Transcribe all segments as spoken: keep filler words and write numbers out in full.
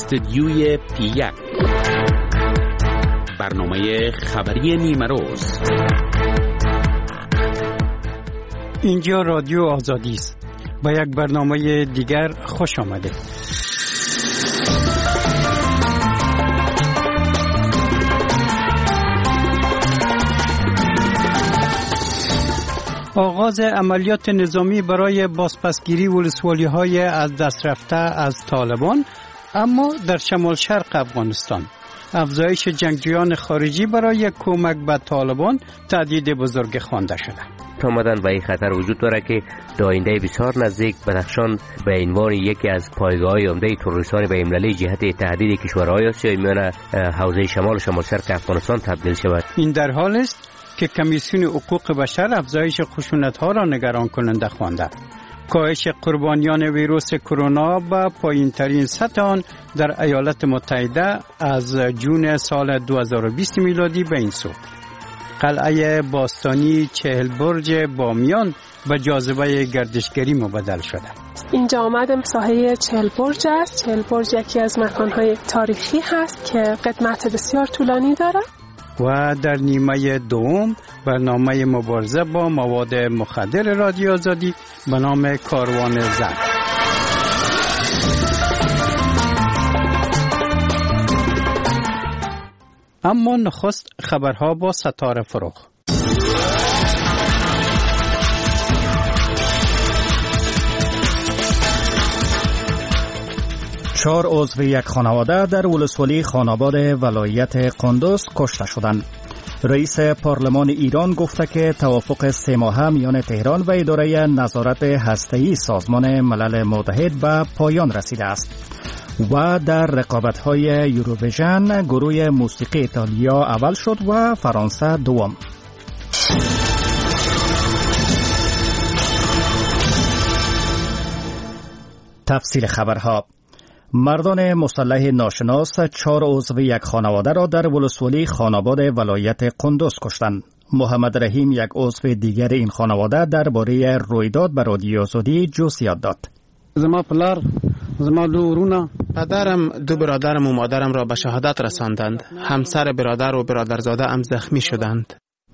استدیوی پی یک، برنامه خبری نیمه روز. اینجا رادیو آزادی است. با یک برنامه دیگر خوش آمده. آغاز عملیات نظامی برای بازپسگیری ولسوالی‌های از دست رفته از طالبان، اما در شمال شرق افغانستان. افزایش جنگجویان خارجی برای کمک به طالبان تهدید بزرگ خوانده شده. آمدن و این خطر وجود داره که در آینده بسیار نزدیک بدخشان به عنوان یکی از پایگاه‌های عمده تروریستان بین‌المللی جهت تهدید کشورهای آسیایی میان حوزه شمال و شمال شرق افغانستان تبدیل شود. این در حال است که کمیسیون حقوق بشر افزایش خشونت‌ها را نگران کننده خوانده. کاهش قربانیان ویروس کرونا به پایین‌ترین سطح آن در ایالات متحده از جون سال دو هزار و بیست میلادی به این سو. قلعه باستانی چهل برج بامیان به جاذبه گردشگری مبدل شده. اینجا آمدم ساحه چهل برج است. چهل برج یکی از مکان‌های تاریخی هست که قدمت بسیار طولانی داره. و در نیمه دوم برنامه مبارزه با مواد مخدر رادیو آزادی به نام کاروان زرد. اما نخست خبرها با ستاره فروغ. چهار عضو یک خانواده در ولسوالی خاناباد ولایت قندوز کشته شدند. رئیس پارلمان ایران گفته که توافق سه ماهه میان تهران و اداره نظارت هسته‌ای سازمان ملل متحد به پایان رسیده است. و در رقابت‌های یوروویژن گروه موسیقی ایتالیا اول شد و فرانسه دوم. تفصیل خبرها. مردان مسلح ناشناس چهار عضو یک خانواده را در ولسوالی خاناباد ولایت قندوز کشتند. محمد رحیم یک عضو دیگر این خانواده درباره رویداد به رادیو آزادی جزئیات داد. زما پلار، زما دو ورونه، پدرم، دو برادرم و مادرم را به شهادت رساندند. همسر برادر و برادرزاده هم زخمی شدند.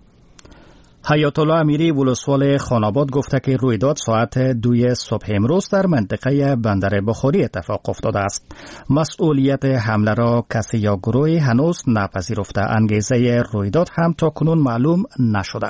حیات الله امیری ولسوال خاناباد گفته که رویداد ساعت دوی صبح امروز در منطقه بندر بخاری اتفاق افتاده است. مسئولیت حمله را کسی یا گروهی هنوز نپذیرفته. انگیزه رویداد هم تا کنون معلوم نشده.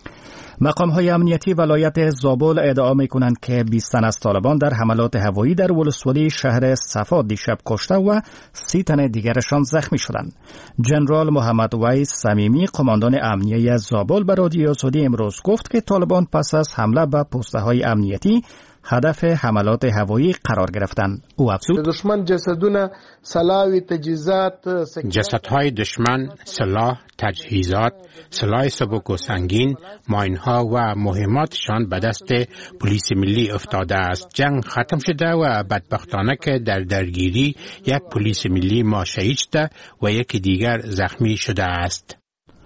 مقام‌های امنیتی ولایت زابل ادعا می‌کنند که بیست تن از طالبان در حملات هوایی در ولسوالی شهر صفا دیشب کشته و سی تن دیگرشان زخمی شدند. جنرال محمد ویس صمیمی قماندان امنیتی زابل به رادیو آزادی امروز گفت که طالبان پس از حمله به پست‌های امنیتی هدف حملات هوایی قرار گرفتند. او افزود: دشمن جسدونه، سلاح، تجهیزات، جسدهای دشمن، سلاح، تجهیزات، سلاح سبک و سنگین، ماینها و مهماتشان به دست پلیس ملی افتاده است. جنگ ختم شده و بدبختانه که در درگیری یک پلیس ملی ما شهید شده و یک دیگر زخمی شده است.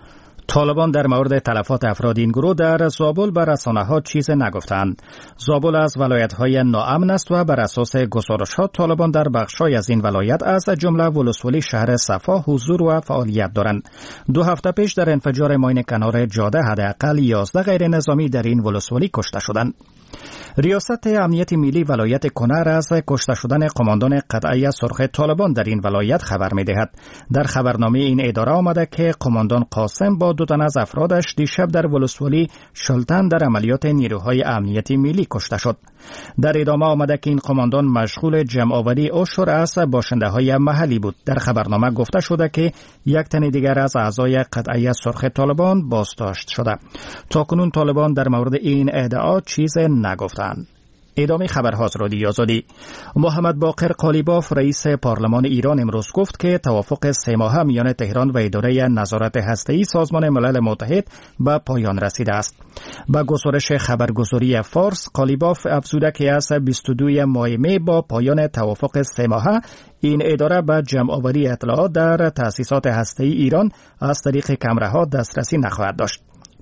طالبان در مورد تلفات افراد این گروه در زابل بر رسانه‌ها چیز نگفتند. زابل از ولایت‌های ناامن است و بر اساس گزارش‌ها طالبان در بخش‌های از این ولایت از جمله ولسوالی شهر صفا حضور و فعالیت دارند. دو هفته پیش در انفجار ماین کنار جاده حداقل یازده غیر نظامی در این ولسوالی کشته شدند. ریاست امنیت ملی ولایت کنر از کشته شدن قماندان قلعه سرخ طالبان در این ولایت خبر می‌دهد. در خبرنامه این اداره آمده که قماندان قاسم با دو تن از افرادش دیشب در ولسوالی شلتن در عملیات نیروهای امنیتی ملی کشته شد. در ادامه آمده که این قماندان مشغول جمع‌آوری عشر از باشنده‌های محلی بود. در خبرنامه گفته شده که یک تن دیگر از اعضای قلعه سرخ طالبان بازداشت شده. تاکنون طالبان در مورد این ادعا چیز نگفتند. ادامه خبرها از رادیو آزادی. محمد باقر قالیباف رئیس پارلمان ایران امروز گفت که توافق سه ماهه میان تهران و اداره نظارت هسته‌ای سازمان ملل متحد به پایان رسیده است. با گزارش خبرگزاری فارس، قالیباف افزوده که از بیست و دو ماه می با پایان توافق سه ماهه این اداره به جمع‌آوری اطلاعات در تأسیسات هسته‌ای ایران از طریق کامراها دسترسی نخواهد داشت.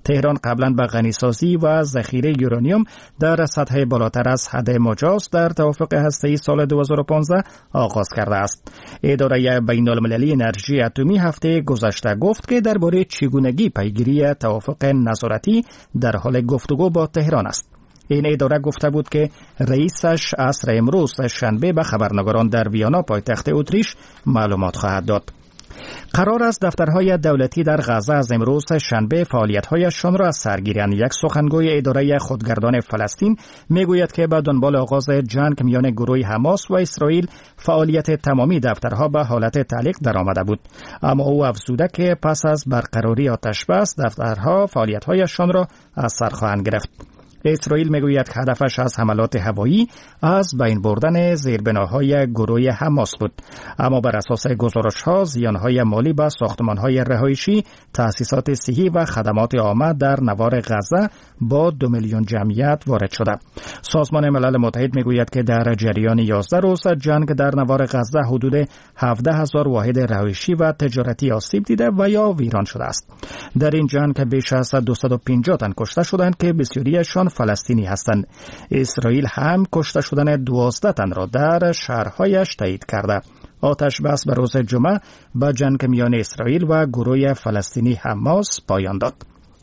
تهران قبلا به غنیسازی و ذخیره یورانیوم در سطح بالاتر از حد مجاز در توافق هسته‌ای سال دو هزار و پانزده آغاز کرده است. اداره بین‌المللی انرژی اتمی هفته گذشته گفت که درباره چگونگی پیگیری توافق نظارتی در حال گفتگو با تهران است. این اداره گفته بود که رئیسش عصر امروز شنبه به خبرنگاران در ویانا پایتخت اتریش معلومات خواهد داد. قرار است دفترهای دولتی در غزه از امروز شنبه فعالیت‌هایشان را از سر گیرند. یک سخنگوی اداره خودگردان فلسطین میگوید که به دنبال آغاز جنگ میان گروه حماس و اسرائیل فعالیت تمامی دفترها به حالت تعلیق درآمده بود، اما او افزوده که پس از برقراری آتش بس دفترها فعالیت‌هایشان را از سر خواهند گرفت. اسرائیل میگوید که هدفش از حملات هوایی از بین بردن زیربناهای گروه حماس بود، اما بر اساس گزارش‌ها زیانهای مالی به ساختمان‌های رهایشی، تأسیسات صحی و خدمات عامه در نوار غزه با دو میلیون جمعیت وارد شده. سازمان ملل متحد میگوید که در جریان یازده روز جنگ در نوار غزه حدود هفده هزار واحد رهایشی و تجارتی آسیب دیده و یا ویران شده است. در این جنگ بیش از دویست و پنجاه تن کشته شدند که بسیاریشان فلسطینی هستند. اسرائیل هم کشته شدن دوازده تن را در شهرهایش تایید کرده. آتش بس به روز جمعه به جنگ میان اسرائیل و گروه فلسطینی حماس پایان داد.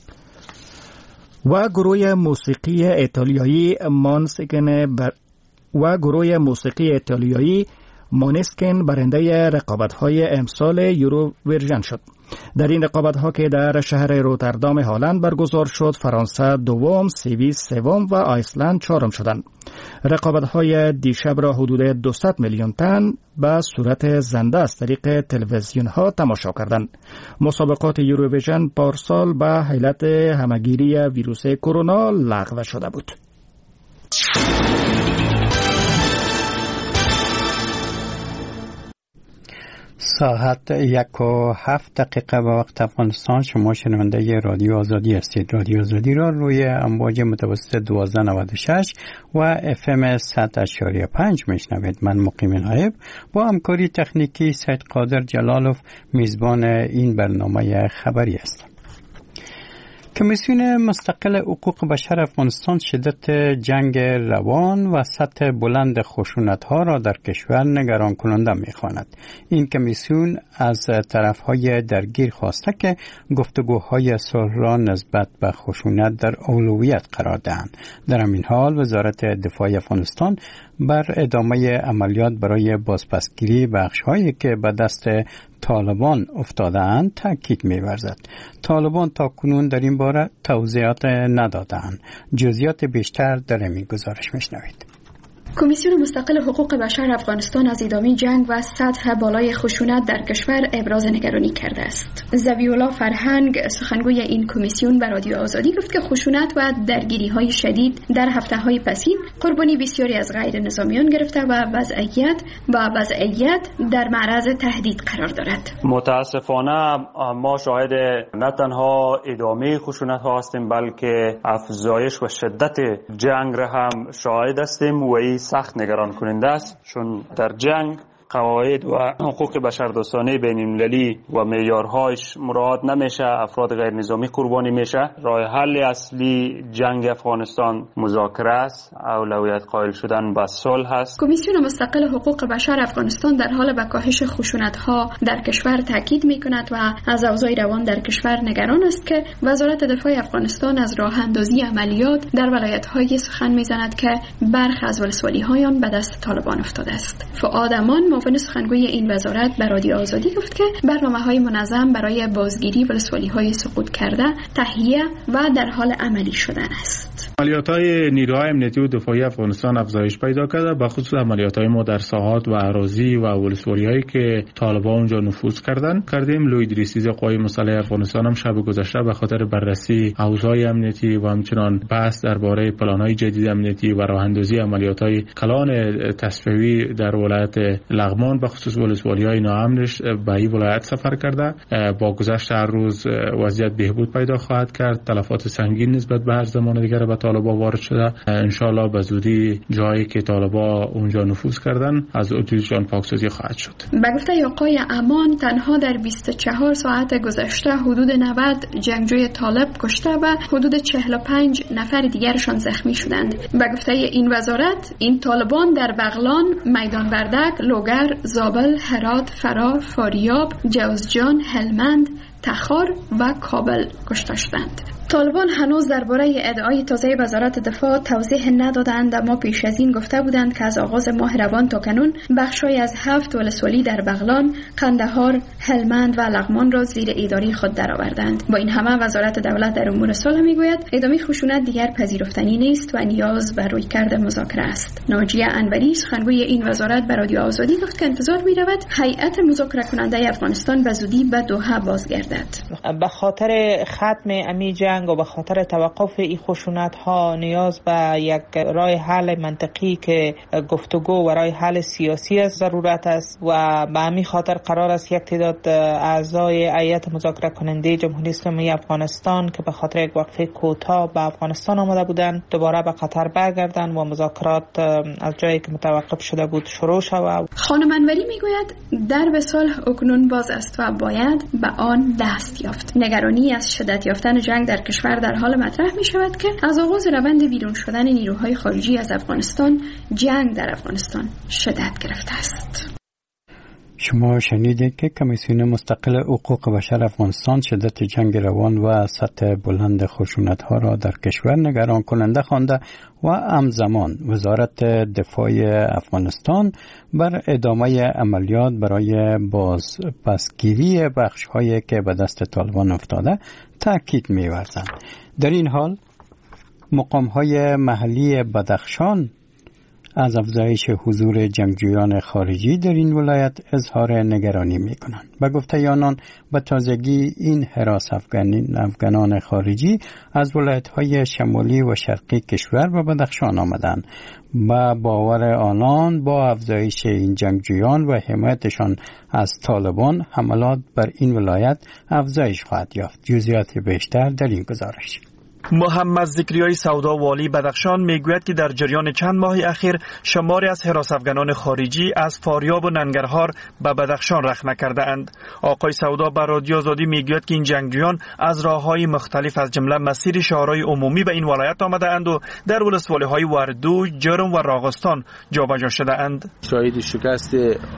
و گروه موسیقی ایتالیایی مانسکن بر... و گروه موسیقی ایتالیایی مانسکن برنده رقابت‌های امسال یوروویژن شد. در این رقابت‌ها که در شهر روتردام هلند برگزار شد، فرانسه دوم، سوئیس سوم و آیسلند چهارم شدند. رقابت‌های دیشب را حدود دویست میلیون تن به صورت زنده از طریق تلویزیون‌ها تماشا کردند. مسابقات یوروویژن پارسال به علت همهگیری ویروس کرونا لغو شده بود. ساعت یک و هفت دقیقه به وقت افغانستان. شما شنونده رادیو آزادی هستید. رادیو آزادی را روی امواج متوسط دوازده نود و شش و اف ام صد اشاریه پنج میشنوید. من مقیم نایب با همکاری تکنیکی سید قادر جلالوف میزبان این برنامه خبری هستم. کمیسیون مستقل حقوق بشر افغانستان شدت جنگ روان و سطح بلند خشونت‌ها را در کشور نگران کننده می‌خواند. این کمیسیون از طرف‌های درگیر خواسته که گفتگوهای صلح را نسبت به خشونت در اولویت قرار دهند. در همین حال وزارت دفاع افغانستان بر ادامه عملیات برای بازپسگیری بخش‌هایی که به دست طالبان افتاده‌اند تاکید می‌ورزد. طالبان تاکنون در این باره توضیحات ندادند. جزئیات بیشتر در این گزارش می‌شنوید. کمیسیون مستقل حقوق بشر افغانستان از ادامه جنگ و سطح بالای خشونت در کشور ابراز نگرانی کرده است. ذبیح‌الله فرهنگ سخنگوی این کمیسیون به رادیو آزادی گفت که خشونت و درگیری‌های شدید در هفته‌های پسین قربانی بسیاری از غیر نظامیان گرفته و وضعیت و وضعیت در معرض تهدید قرار دارد. متاسفانه ما شاهد نه تنها ادامه خشونت‌ها هستیم بلکه افزایش و شدت جنگ را هم شاهد هستیم و این سخت نگران کننده است، چون در جنگ قواعد و حقوق بشردوستانه بین‌المللی و معیارهایش مراعات نمیشه، افراد غیر نظامی قربانی میشه. راه حل اصلی جنگ افغانستان مذاکره است، اولویت قائل شدن به صلح است. کمیسیون مستقل حقوق بشر افغانستان در حال به کاهش خشونت‌ها در کشور تاکید میکند و از اوضاع روان در کشور نگران است که وزارت دفاع افغانستان از راه اندازی عملیات در ولایت‌های سخن میزند که برخی از ولسوالی‌های آن به دست طالبان افتاده است. فؤاد امان معاون سخنگوی این وزارت به رادیو آزادی گفت که برنامه‌های منظم برای بازگیری ولسوالی‌های سقوط کرده تهیه و در حال عملی شدن است. عملیات‌های نیروهای امنیتی و دفاعی افغانستان افزایش پیدا کرده، به خصوص عملیات‌های ما در ساحات و اراضی و ولسوالی‌هایی که طالبان اونجا نفوذ کردن کردیم. لوی ادریسی قوای مسلح افغانستان هم شب گذشته به خاطر بررسی اوضاع امنیتی و همچنان بحث درباره پلان‌های جدید امنیتی و راه‌اندازی عملیات‌های کلان تصفیه‌ای در ولایت لغمان به خصوص ولسوالی‌های ناامنش به این ولایت سفر کرده. با گذشت هر روز وضعیت بهبود پیدا خواهد کرد. تلفات سنگین نسبت به هر زمان دیگر به طالبا وارد شده. انشالله به زودی جایی که طالبا اونجا نفوذ کردن از حدودشان پاکسازی خواهد شد. به گفته آقای امان تنها در بیست و چهار ساعت گذشته حدود نود جنگجوی طالب کشته و حدود چهل و پنج نفر دیگرشان زخمی شدند. به گفته این وزارت این طالبان در بغلان، میدان وردک، لوگر، زابل، هرات، فرار، فاریاب، جوزجان، هلمند، تخار و کابل کشته شدند. طالبان هنوز درباره ادعای تازه وزارت دفاع توضیح ندادند، اما پیش از این گفته بودند که از آغاز ماه روان تا کنون بخشی از هفت ولسوالی در بغلان، قندهار، هلمند و لغمان را زیر اداره خود درآوردند. با این همه وزارت دولت در امور صلح میگوید ادامه خشونت دیگر پذیرفتنی نیست و نیاز به رویکرد مذاکره است. ناجیه انوری سخنگوی این وزارت به رادیو آزادی گفت که انتظار می‌رود هیئت مذاکره کننده افغانستان به زودی به دوحه بازگردد. به خاطر ختم امی جنگ و به خاطر توقف این خشونت ها نیاز به یک راه حل منطقی که گفتگو و راه حل سیاسی است ضرورت است و به همین خاطر قرار است یک تعداد اعضای هیئت مذاکره کننده جمهوری اسلامی افغانستان که به خاطر یک وقفه کوتاه به افغانستان آمده بودند دوباره به قطر برگردند و مذاکرات از جایی که متوقف شده بود شروع شود. خانم انوری میگوید درب صلح اکنون باز است و باید به آن دست یافت. نگرانی از شدت یافتن جنگ در کشور در حال مطرح می شود که از آغاز روند بیرون شدن نیروهای خارجی از افغانستان جنگ در افغانستان شدت گرفته است. شما شنیدید که کمیسیون مستقل حقوق بشر افغانستان شدت جنگ روان و سطح بلند خشونت‌ها را در کشور نگران کننده خوانده و همزمان وزارت دفاع افغانستان بر ادامه عملیات برای بازپسگیری بخش‌هایی که به دست طالبان افتاده تاکید می‌ورزند. در این حال مقام‌های محلی بدخشان از افزایش حضور جنگجویان خارجی در این ولایت اظهار نگرانی می‌کنند. به گفته آنان به تازگی این حراس افغانان خارجی از ولایت‌های شمالی و شرقی کشور به بدخشان آمدند. با باور آنان با افزایش این جنگجویان و حمایتشان از طالبان حملات بر این ولایت افزایش خواهد یافت. جزئیات بیشتر در این گزارش. محمد ذکریای سودا والی بدخشان میگوید که در جریان چند ماه اخیر شماری از حراس افغانان خارجی از فاریاب و ننگرهار به بدخشان رخنه کرده اند. آقای سودا به رادیو آزادی میگوید که این جنگجویان از راههای مختلف از جمله مسیر شهرهای عمومی به این ولایت آمده اند و در ولسوالی‌های وردو، جرم و راغستان جابجا شده اند. شاهد شکست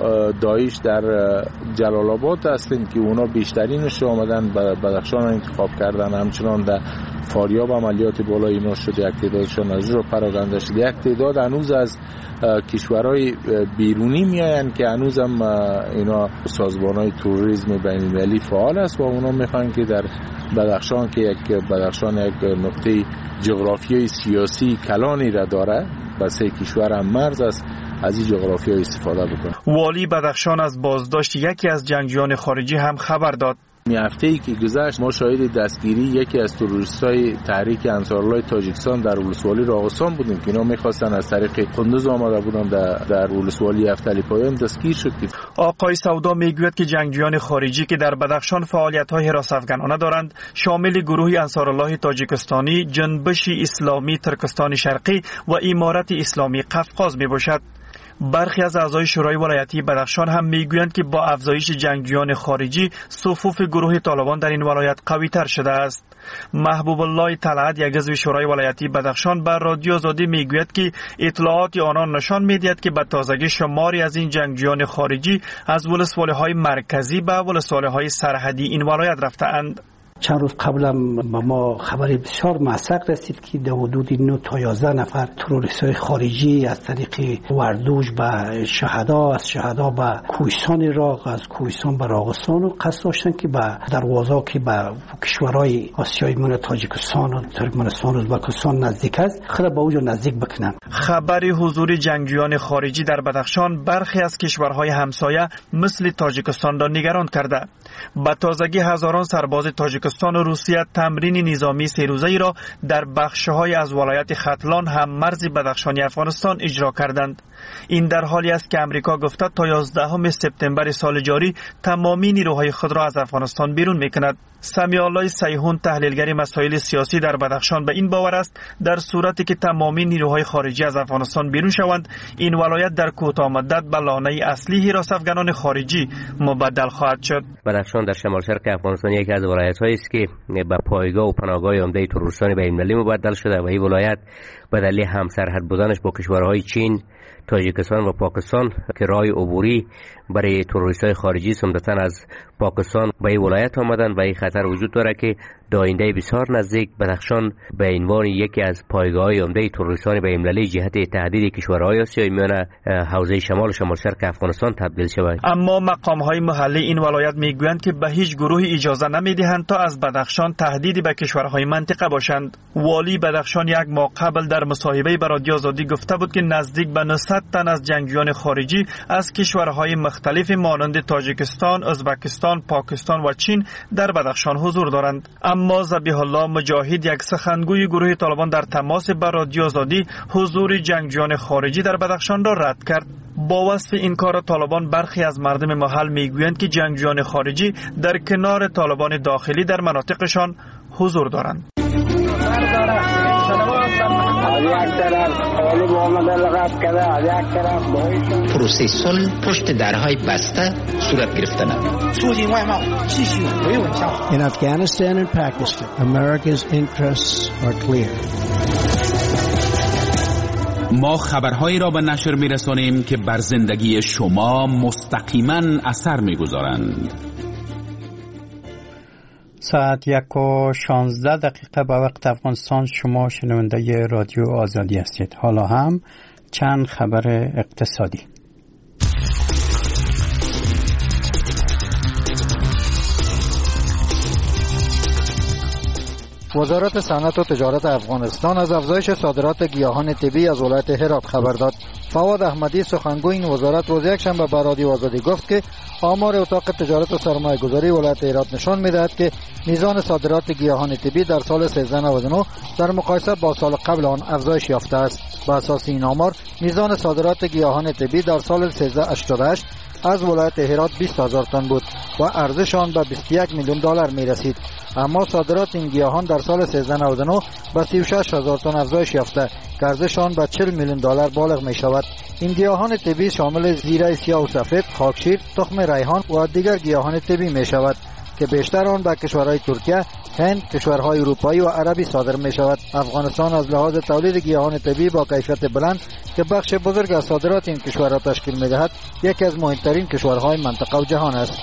داعش در جلال آباد هستند که اونا بیشترینش آمدن به بدخشان انتخاب کردن. همچنان در فاریاب عملیات بالا اینا شد، یک تعدادشان از رو پراکنده شد. یک تعداد هنوز از کشورهای بیرونی میآیند که هنوز هم اینا سازمانهای تروریسم بین‌المللی فعال است و اونا میخوان که در بدخشان که یک بدخشان یک نقطه جغرافیایی سیاسی کلانی را داره، با سه کشور هم مرز است، از این جغرافیایی استفاده بکنه. والی بدخشان از بازداشت یکی از جنگجویان خارجی هم خبر داد. این هفته‌ای که گذشت ما شاهد دستگیری یکی از تروریستای تحریک انصارالله تاجیکستان در ولسوالی راغستان بودیم که اینا می‌خواستن از طریق قندوز آمده بودن در, در ولسوالی افتلی پایان دستگیر شد. آقای سودا میگوید که جنگجویان خارجی که در بدخشان فعالیت‌های حراس افغانانه دارند شامل گروه انصارالله تاجیکستانی، جنبش اسلامی ترکستان شرقی و امارت اسلامی قفقاز میباشد. برخی از اعضای شورای ولایتی بدخشان هم میگویند که با افزایش جنگجویان خارجی صفوف گروه طالبان در این ولایت قوی تر شده است. محبوب الله طلعت یک عضو شورای ولایتی بدخشان بر رادیو آزادی میگوید که اطلاعات آنان نشان میدهد که به تازگی شماری از این جنگجویان خارجی از ولسوالی‌های مرکزی به ولسوالی‌های سرحدی این ولایت رفته‌اند. چند روز قبل هم به ما خبری بسیار موثق رسید که در حدود نه تا یازده نفر تروریست‌های خارجی از طریق وردوش به شهدا، از شهدا به کوهستان راغ، از کوهستان به راغستان و قصد داشتن که به دروازه که به کشورهای آسیای میان تاجیکستان و ترکمنستان و ازبکستان نزدیک است خود به اونجا نزدیک بکنن. خبری حضور جنگجویان خارجی در بدخشان برخی از کشورهای همسایه مثل تاجیکستان را نگران کرده. به تازگی هزاران سرباز تاجیکستان و روسیه تمرین نظامی سه روزه‌ای را در بخش‌های از ولایت ختلان هم مرز بدخشانی افغانستان اجرا کردند. این در حالی است که امریکا گفته تا یازدهم سپتامبر سال جاری تمامی نیروهای خود را از افغانستان بیرون می‌کند. سمیع الله سیحون تحلیلگر مسائل سیاسی در بدخشان به این باور است در صورتی که تمامی نیروهای خارجی از افغانستان بیرون شوند، این ولایت در کوتاه مدت به لانه اصلی حراس افغانان خارجی مبدل خواهد شد. بدخشان در شمال شرق افغانستان یکی از ولایت‌هایی است که به پایگاه و پناهگاه عمده تروریستان بین‌المللی مبدل شده و این ولایت به دلیل همسرحد بودنش با کشورهای چین، تاجیکستان و پاکستان که راه عبوری برای تروریست‌های خارجی عمدتاً از پاکستان به این ولایت آمدن و این خطر وجود داره که در آینده بسیار نزدیک بدخشان به عنوان یکی از پایگاه‌های عمده تروریستان بین‌المللی جهت تهدید کشورهای آسیایی میان حوزه شمال و شمال شرق افغانستان تبدیل شود. اما مقام‌های محلی این ولایت میگویند که به هیچ گروهی اجازه نمیدهند تا از بدخشان تهدیدی به کشورهای منطقه باشند. والی بدخشان یک ماه قبل در مصاحبه با رادیو آزادی گفته بود که نزدیک به نهصد تن از جنگجویان خارجی از کشورهای مختلف مانند تاجیکستان، ازبکستان، پاکستان و چین در بدخشان حضور دارند. اما ذبیح الله مجاهد، یک سخنگوی گروه طالبان، در تماس با رادیو آزادی حضور جنگجویان خارجی در بدخشان را رد کرد. با وصف این کار طالبان، برخی از مردم محل میگویند که جنگجویان خارجی در کنار طالبان داخلی در مناطقشان حضور دارند. پروسه صلح پشت درهای بسته صورت گرفتن. In Afghanistan and Pakistan, America's interests are clear. ما خبرهایی را به نشر می‌رسانیم که بر زندگی شما مستقیما اثر می‌گذارند. ساعت یک و شانزده دقیقه به وقت افغانستان. شما شنونده رادیو آزادی هستید. حالا هم چند خبر اقتصادی. وزارت صنعت و تجارت افغانستان از افزایش صادرات گیاهان طبی از ولایت هرات خبر داد. فواد احمدی سخنگوی این وزارت روز یکشنبه به رادیو آزادی گفت که آمار اتاق تجارت و سرمایه گذاری ولایت هرات نشان می‌دهد که میزان صادرات گیاهان طبی در سال سیزده نود و نه در مقایسه با سال قبل آن افزایش یافته است. بر اساس این آمار میزان صادرات گیاهان طبی در سال سیزده هشتاد و هشت از ولایت هرات بیست هزار تن بود و ارزش آن به بیست و یک میلیون دلار می رسید. اما صادرات این گیاهان در سال سیزده نود و نه به سی و شش هزار تن افزایش یافته که ارزش آن به چهل میلیون دلار بالغ می شود. این گیاهان طبی شامل زیره سیاه و سفید، خاکشیر، تخم ریحان و دیگر گیاهان طبی می شود که بیشتر آن به کشورهای ترکیه، هند، کشورهای اروپایی و عربی صادر می شود. افغانستان از لحاظ تولید گیاهان طبی با کیفیت بلند که بخش بزرگ از صادرات این کشورها تشکیل می دهد، یکی از مهمترین کشورهای منطقه و جهان است.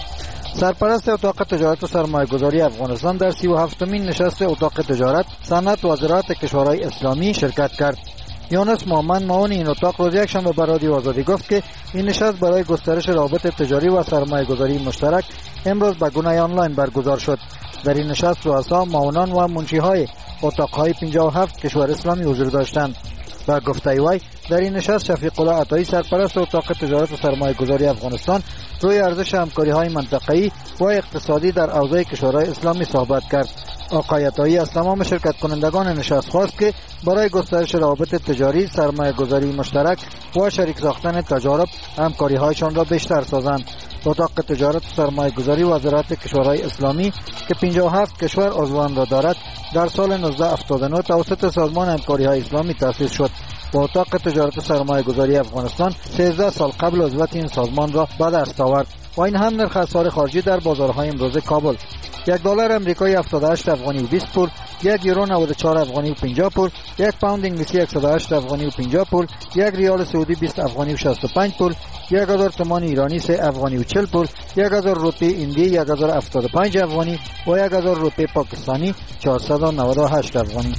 سرپرست اتاق تجارت و سرمایه گذاری افغانستان در سی و هفتمین نشست اتاق تجارت، صنعت و زراعت کشورهای اسلامی شرکت کرد. یونس محمد معاون این اتاق روز یکشنبه به رادیو آزادی گفت که این نشست برای گسترش روابط تجاری و سرمایه گذاری مشترک امروز به گونه آنلاین برگزار شد. در این نشست رؤسا، معاونان و منشی‌های اتاق‌های پنجاه و هفت کشور اسلامی حضور داشتند. و گفته وی در این نشست شفیق الله عطایی سرپرست اتاق تجارت و سرمایه گذاری افغانستان روی ارزش همکاری‌های منطقه‌ای و اقتصادی در حوزه کشورهای اسلامی صحبت کرد. آقای عطایی از تمام شرکت کنندگان نشست خواست که برای گسترش روابط تجاری، سرمایه گذاری مشترک و شریک ساختن تجارب همکاری‌هایشان را بیشتر سازند. اتاق تجارت و سرمایه گذاری و زراعت کشورهای اسلامی که پنجاه و هفت کشور عضوان را دارد در سال نوزده هفتاد و نه توسط سازمان همکاری‌های اسلامی تأسیس شد. با اتاق تجارت و سرمایه گذاری افغانستان سیزده سال قبل عضویت این سازمان را به دست آورد و این هم نرخ اسعار خارجی در بازارهای امروزه کابل: یک دلار امریکایی هفتاد و هشت افغانی و بیست پول، یک یورو نود و چهار افغانی و پنجاه پول، یک پوند انگلیسی صد و هشت افغانی و پنجاه پول، یک ریال سعودی بیست افغانی و شصت و پنج پول، یک هزار تومان ایرانی سه افغانی و چهل پول، یک هزار روپیه هندی یک هزار و هفتاد و پنج افغانی و یک هزار روپیه پاکستانی چهارصد و نود و هشت افغانی.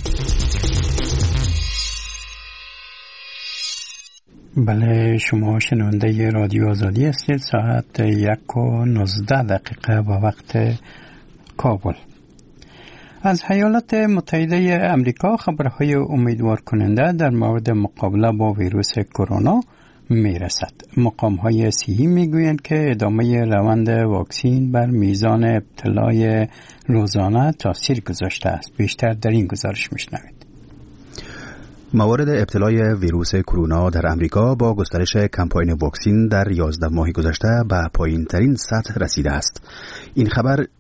بله، شما شنونده رادیو آزادی هستید. ساعت یک و نوزده دقیقه به وقت کابل. از ایالات متحده امریکا خبرهای امیدوار کننده در مورد مقابله با ویروس کرونا می رسد. مقام های صحی می گویند که ادامه روند واکسین بر میزان ابتلای روزانه تاثیر گذاشته است. بیشتر در این گزارش می شنوید. موارد ابتلای ویروس کرونا در امریکا با گسترش کمپاین واکسین در یازده ماه گذشته به پایین ترین سطح رسیده است. این خبر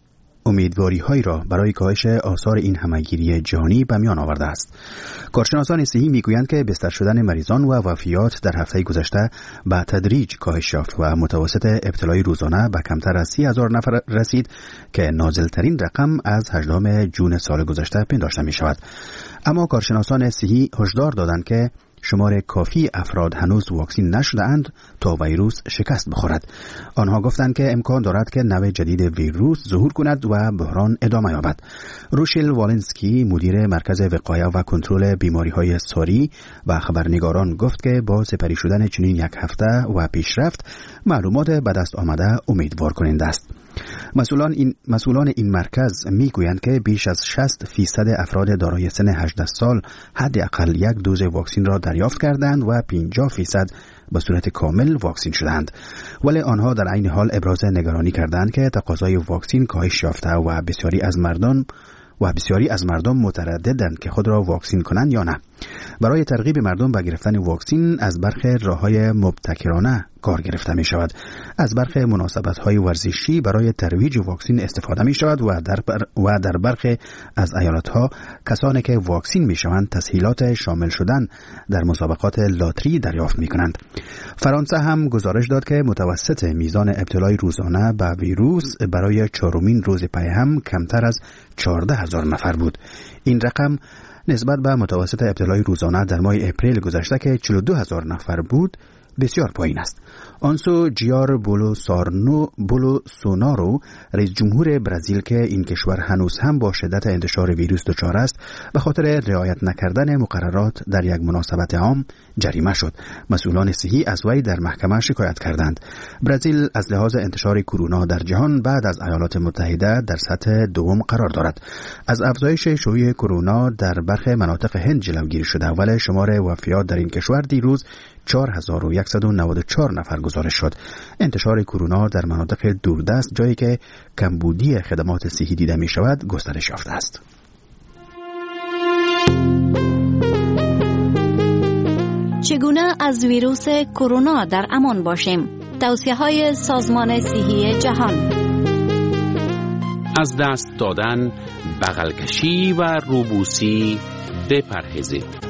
امیدواری هایی را برای کاهش آثار این همهگیری جهانی به میان آورده است. کارشناسان صحی میگویند که بستر شدن مریضان و وفیات در هفته گذشته به تدریج کاهش یافت و متوسط ابتلای روزانه به کمتر از سی هزار نفر رسید که نازلترین رقم از هجدهم ژوئن سال گذشته پنداشته می شود. اما کارشناسان صحی هشدار دادند که شمار کافی افراد هنوز واکسین نشده‌اند تا ویروس شکست بخورد. آنها گفتند که امکان دارد که نوع جدید ویروس ظهور کند و بحران ادامه یابد. روشل والنسکی مدیر مرکز وقایه و کنترل بیماری‌های ساری و خبرنگاران گفت که با سپری شدن چنین یک هفته و پیشرفت معلومات به دست آمده امیدوار کننده است. مسئولان این مسئولان این مرکز میگویند که بیش از شصت فیصد افراد دارای سن هجده سال حداقل یک دوز واکسن را دریافت کردند و پنجاه فیصد به صورت کامل واکسین شدند. ولی آنها در عین حال ابراز نگرانی کردند که تقاضای واکسن کاهش یافته و بسیاری از مردم و بسیاری از مردم مترددند که خود را واکسین کنند یا نه. برای ترغیب مردم به گرفتن واکسن از برخی راه‌های مبتکرانه کار گرفته می شود. از برخی مناسبت‌های ورزشی برای ترویج واکسن استفاده می شود و در بر و در برخی از ایالت‌ها کسانی که واکسین می شوند تسهیلات شامل شدن در مسابقات لاتری دریافت می کنند. فرانسه هم گزارش داد که متوسط میزان ابتلای روزانه به ویروس برای چهارمین روز پی هم کمتر از چهارده هزار نفر بود. این رقم نسبت به متوسط ابتلای روزانه در ماه اپریل گذشته که چهل و دو هزار نفر بود بسیار پایین است. آنسو جیار بولوسارنو بولوسونارو رئیس جمهور برزیل که این کشور هنوز هم با شدت انتشار ویروس دچار است به خاطر رعایت نکردن مقررات در یک مناسبت عام جریمه شد. مسئولان صحی از وی در محکمه شکایت کردند. برزیل از لحاظ انتشار کرونا در جهان بعد از ایالات متحده در سطح دوم قرار دارد. از افزایش شیوع کرونا در برخی مناطق هند جلوگیری شده ولی شمار وفیات در این کشور دیروز چهار هزار و صد و نود و چهار نفر گزارش شد. انتشار کرونا در مناطق دوردست جایی که کمبودی خدمات صحی دیده می شود گسترش یافته است. چگونه از ویروس کرونا در امان باشیم؟ توصیه‌های سازمان صحی جهان. از دست دادن، بغل کشی و روبوسی بپرهیزید.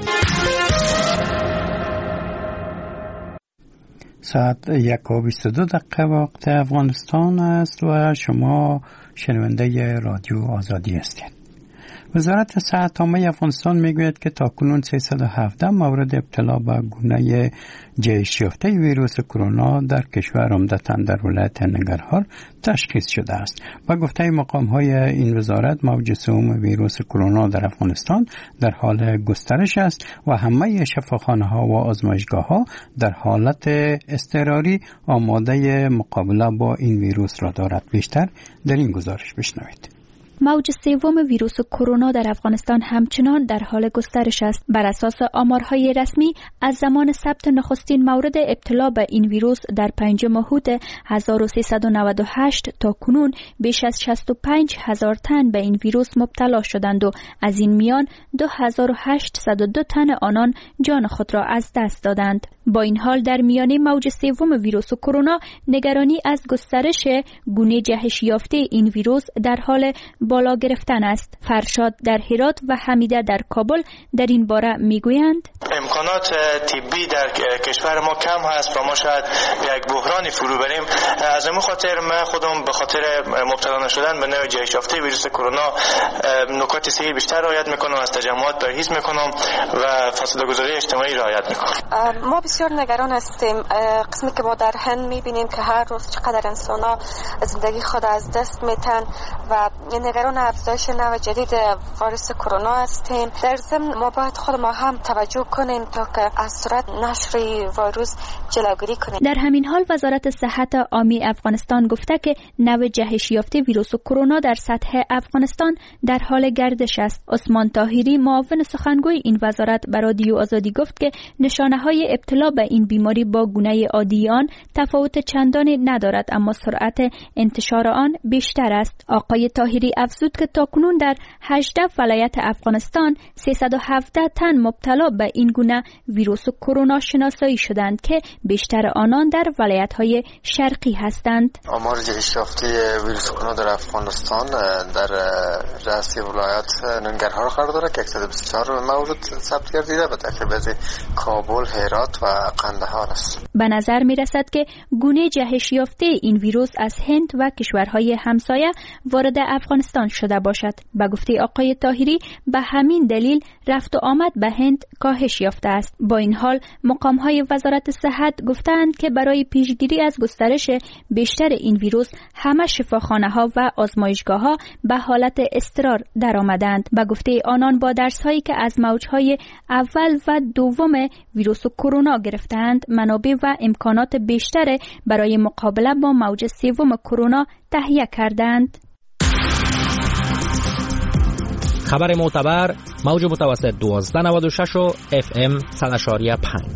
ساعت یک و بیست و دو دقیقه وقت افغانستان است و شما شنونده رادیو آزادی هستید. وزارت صحت عامه افغانستان میگوید که تاکنون سیصد و هفده مورد ابتلا به گونه جهش یافته ویروس کرونا در کشور عمدتاً در ولایت ننگرهار تشخیص شده است. با گفته مقام های این وزارت موج سوم ویروس کرونا در افغانستان در حال گسترش است و همه شفاخانه ها و آزمایشگاه ها در حالت اضطراری آماده مقابله با این ویروس را دارد. بیشتر در این گزارش بشنوید. موج سوم ویروس کرونا در افغانستان همچنان در حال گسترش است. بر اساس آمارهای رسمی از زمان ثبت نخستین مورد ابتلا به این ویروس در پنجم مهر هزار و سیصد و نود و هشت تا کنون بیش از شصت و پنج هزار تن به این ویروس مبتلا شدند و از این میان دو هزار و هشتصد و دو تن آنان جان خود را از دست دادند. با این حال در میانه موج سوم ویروس کرونا نگرانی از گسترش گونه جهش یافته این ویروس در حال بالا گرفتن است. فرشاد در هرات و حمیده در کابل در این باره میگویند امکانات طبی در کشور ما کم هست و ما شاید یک بحرانی فرو بریم. از این خاطر من خودم به خاطر مبتلا نشدن به نوع جهش یافته ویروس کرونا نکات صحی بیشتر رعایت میکنم، از تجمعات پرهیز میکنم و فاصله گذاری اجتماعی رعایت میکنم. ما بسیار نگران هستیم. قسمی که ما در هند میبینیم که هر روز چقدر انسانا زندگی خود از دست میتن و نگران افزایش نوع جدید ویروس کرونا هستیم. در ضمن ما باید خود ما هم توجه کنیم تا که از سرعت نشر ویروس جلوگیری کنیم. در همین حال وزارت صحت عامه افغانستان گفته که نوع جهش یافته ویروس کرونا در سطح افغانستان در حال گردش است. عثمان طاهری معاون سخنگوی این وزارت به رادیو آزادی گفت که نشانه های ابتلا مبتلا به این بیماری با گونه عادی آن تفاوت چندانی ندارد، اما سرعت انتشار آن بیشتر است. آقای طاهری افزود که تاکنون در هجده ولایت افغانستان سیصد و هفده تن مبتلا به این گونه ویروس کرونا شناسایی شدند که بیشتر آنان در ولایت‌های شرقی هستند. آمار جهش یافته ویروس کرونا در افغانستان در رأس ولایت ننگرهار قرار دارد که صد و بیست و چهار مورد ثبت گردیده و در کابل، هرات و قندهار است. به نظر می رسد که گونه جهش یافته این ویروس از هند و کشورهای همسایه وارد افغانستان شده باشد. به گفته آقای طاهری به همین دلیل رفت و آمد به هند کاهش یافته است. با این حال مقام‌های وزارت صحت گفتند که برای پیشگیری از گسترش بیشتر این ویروس همه شفاخانه‌ها و آزمایشگاه‌ها به حالت اضطرار درآمدند. به گفته آنان با درس‌هایی که از موج‌های اول و دوم ویروس کرونا گرفتند، منابع و امکانات بیشتر برای مقابله با موج سوم کرونا تهیه کردند. خبر معتبر موج متوسط دوازده نود و شش و اف ام صد و پنج.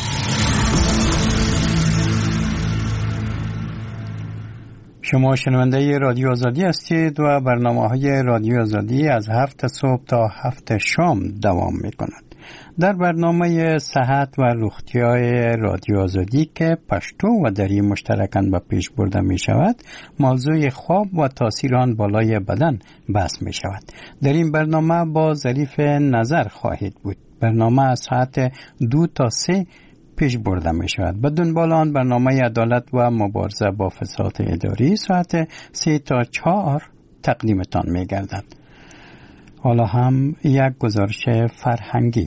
شما شنونده رادیو آزادی هستید و برنامه‌های رادیو آزادی از هفت صبح تا هفت شام دوام می‌کند. در برنامه صحت و لختی‌های رادیو آزادی که پشتو و دری مشترکاً به پیش برده می شود، موضوع خواب و تاثیر آن بالای بدن بحث می شود. در این برنامه با ظریف نظر خواهید بود. برنامه از ساعت دو تا سه پیش برده می شود. به دنبال آن برنامه عدالت و مبارزه با فساد اداری ساعت سه تا چهار تقدیمتان می گردد. حالا هم یک گزارش فرهنگی.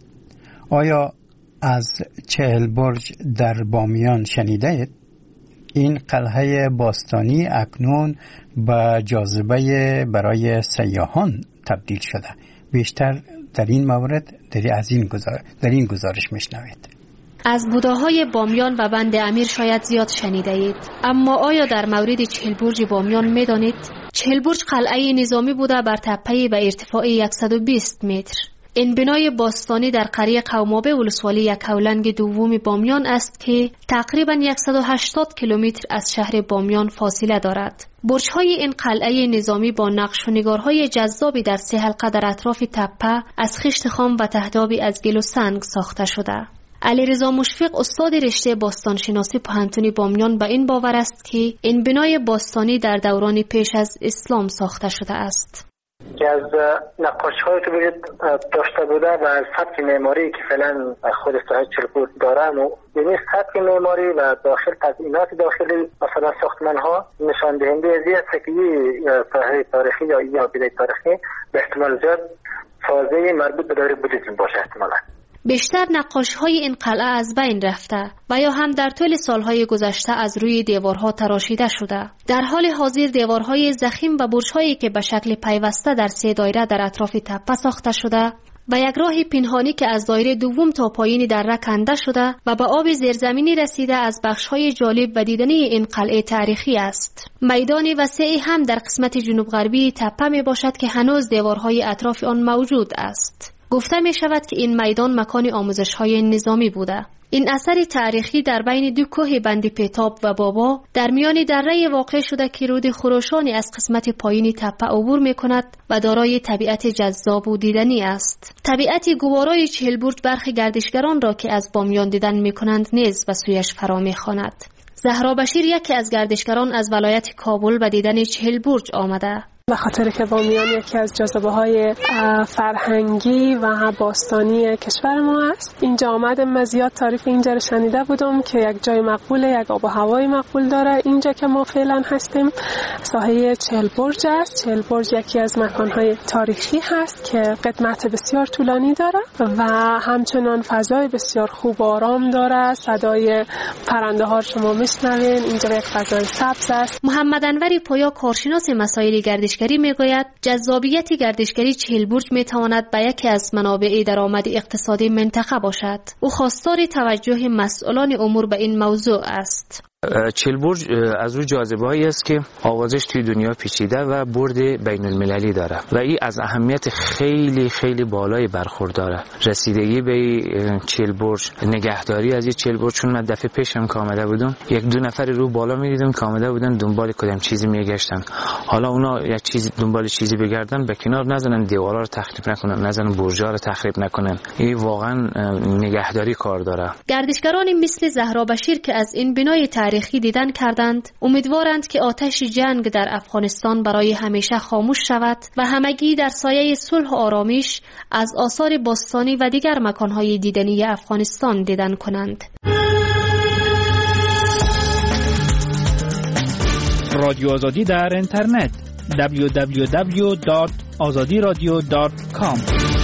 آیا از چهل برج در بامیان شنیده اید؟ این قلعه باستانی اکنون به جاذبه برای سیاحان تبدیل شده. بیشتر در این مورد در از این گزارش در این گزارش میشنوید. از بوداهای بامیان و بند امیر شاید زیاد شنیده اید، اما آیا در مورد چهل برج بامیان میدانید؟ چهل برج قلعه نظامی بوده بر تپه‌ای به ارتفاع صد و بیست متر. این بنای باستانی در قریه قومابه ولسوالی یکاولنگ دوم بامیان است که تقریباً صد و هشتاد کیلومتر از شهر بامیان فاصله دارد. برج‌های این قلعه نظامی با نقش و نگارهای جذابی در سه حلقه در اطراف تپه از خشت خام و تهدابی از گل و سنگ ساخته شده. علیرضا مشفق استاد رشته باستانشناسی پوهنتون بامیان به این باور است که این بنای باستانی در دوران پیش از اسلام ساخته شده است. که از نقاشی‌های که داشته بوده و از سبک معماری که فعلا خود صاحب چلپور دارن و یعنی سبک معماری و داخل تزئینات داخلی مثلا ساختمان‌ها نشان دهنده از این است که این ساحه تاریخی یا این آبیده تاریخی به احتمال زیاد سازه مربوط به دوره بودیسم باشه احتمالاً. بیشتر نقاشی‌های این قلعه از بین رفته و یا هم در طول سالهای گذشته از روی دیوارها تراشیده شده. در حال حاضر دیوارهای ضخیم و برج‌هایی که به شکل پیوسته در سه دایره در اطراف تپه ساخته شده و یک راه پنهانی که از دایره دوم تا پایین دره کنده شده و به آب زیرزمینی رسیده از بخش‌های جالب و دیدنی این قلعه تاریخی است. میدان وسیعی هم در قسمت جنوب غربی تپه می باشد که هنوز دیوارهای اطراف آن موجود است. گفته می شود که این میدان مکان آموزش های نظامی بوده. این اثر تاریخی در بین دو کوه بند پیتاب و بابا در میان دره واقع شده که رود خروشانی از قسمت پایینی تپه عبور می کند و دارای طبیعت جذاب و دیدنی است. طبیعت گوارای چهل برج برخی گردشگران را که از بامیان دیدن می کنند نیز و سویش فرا می خواند. زهرا بشیر یکی از گردشگران از ولایت کابل به دیدن چهل برج آمده. به خاطر که بامیان یکی از جاذبه‌های فرهنگی و باستانی کشور ما است. اینجا آمدم، زیاد تعریف اینجا رو شنیده بودم که یک جای مقبوله، یک آب و هوای مقبول داره. اینجا که ما فعلا هستیم ساحه چهل برج است. چهل برج یکی از مکان‌های تاریخی هست که قدمت بسیار طولانی داره و همچنان فضای بسیار خوب و آرام داره. صدای پرنده ها شما میشنوین. اینجا یک فضای سبز است. محمد انوری پویا کارشناس مسائل گردش گردشگری میگوید جذابیت گردشگری چهل برج میتواند به یکی از منابع درآمد اقتصادی منطقه باشد. او خواستار توجه مسئولان امور به این موضوع است. چهل برج از روی جاذبه‌ای است که آوازش توی دنیا پیچیده و برد بین المللی داره و این از اهمیت خیلی خیلی بالای برخورداره. رسیدگی به چهل برج، نگهداری از این چهل برج، چون من دفعه پیشم که آمده بودم یک دو نفر رو بالا می‌دیدم که آمده بودن دنبال کدام چیزی میگشتن. حالا اونا یک چیزی دنبال چیزی بگردن به کنار نزنن، دیوارا رو تخریب نکنن، نزنن برج‌ها رو تخریب نکنن. این واقعا نگهداری کار داره. گردشگران مثل زهرا بشیر که از این بنای تاریخی دیدن کردند امیدوارند که آتش جنگ در افغانستان برای همیشه خاموش شود و همگی در سایه صلح و آرامش از آثار باستانی و دیگر مکانهای دیدنی افغانستان دیدن کنند. رادیو آزادی در اینترنت دبلیو دبلیو دبلیو دات آزادی رادیو دات کام